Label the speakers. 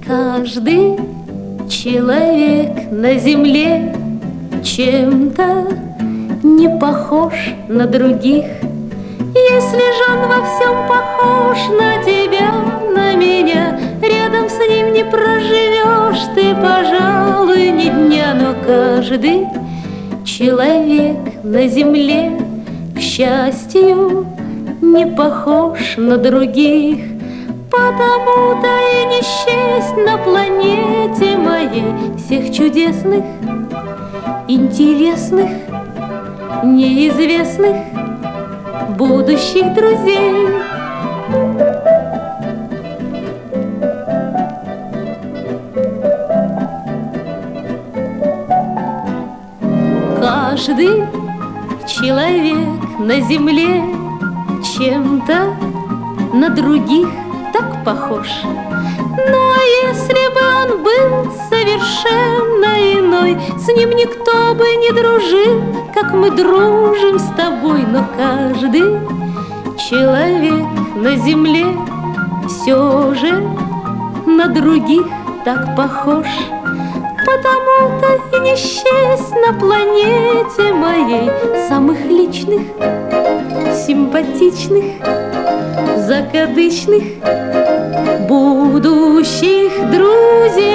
Speaker 1: Каждый человек на земле чем-то не похож на других. Если же он во всем похож на тебя, на меня, рядом с ним не проживешь ты, пожалуй, ни дня. Но каждый человек на земле, к счастью, не похож на других. Потому-то и не счесть на планете моей всех чудесных, интересных, неизвестных будущих друзей. Каждый человек на земле чем-то на других так похож. Но если бы он был совершенно иной, с ним никто бы не дружил, как мы дружим с тобой. Но каждый человек на земле все же на других так похож. Потому-то и не счесть на планете моей самых личных, симпатичных, закадычных будущих друзей.